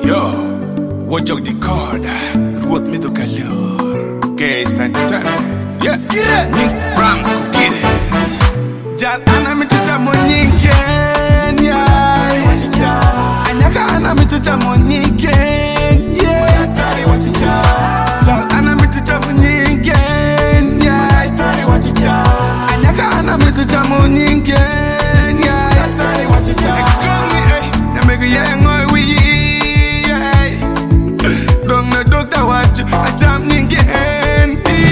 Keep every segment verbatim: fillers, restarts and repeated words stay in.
Yo, watch out the card. Ruot me to Kalur. Okay, stand the time. Yeah, yeah. Nick Rams go get it. Jal ana mi tu chamonyiken, yeah. Anyaka ana mi tu chamonyiken, yeah. Jal ana mi tu chamonyiken, yeah. Anyaka ana mi tu chamonyiken, yeah. Excuse me, hey. Na me go yang oi we, yeah. Don't no doctor watch, I jam ningen.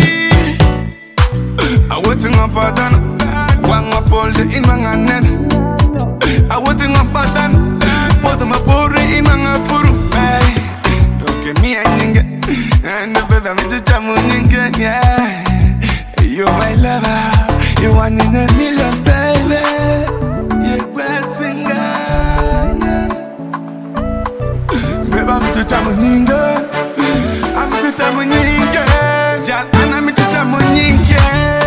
I want to pardon. Wang apol de in manganen. I want to pardon. Put my pori in manga furu. Hey, don't give me a ninga. And the baby me to jamu ninga. Yeah, you're my lover. You one in a million, baby. You're best singer. Yeah, baby me to jamu ninga. I'm to jamu ninga. Jal ana me to jamu ninga.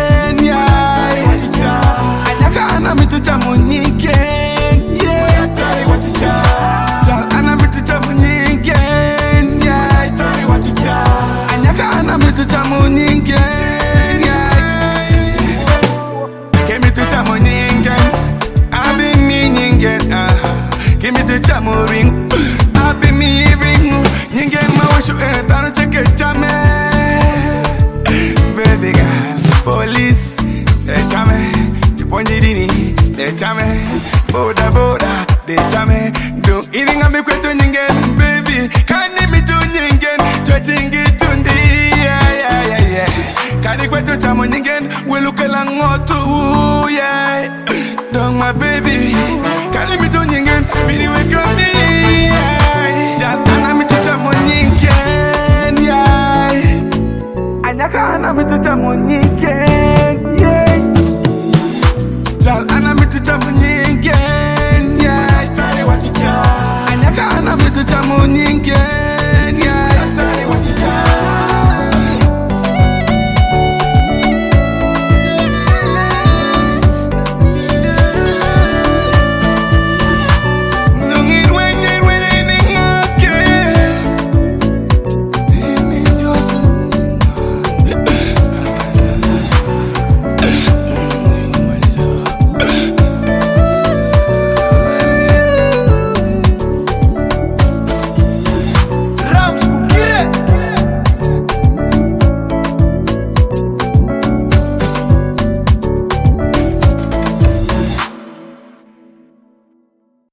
Ana mi tu chamonyiken, yeah. Jal ana mi tu chamonyiken, yeah. Anyaka ana mi tu chamonyiken, yeah. Kemi tu chamonyiken, abi mi nyingen, ah. Kemi tu chamoring, abi mi ring. Nyingen ma washu etano cheke chame. Baby girl, police, they chame. Ponjidini, they chame, boda boda, they chame. Do eating a me kwetu ningen, baby. Kani mi tu ningen, chwechingi tundi, yeah yeah yeah yeah. Kani kwetu chamo ningen, we look along ngotu, yeah. Dong my baby, kani mi tu ningen, mini we come yeah. Jal ana mi tu chamo ningen, yeah. Anyaka ana mi tu chamo ningen.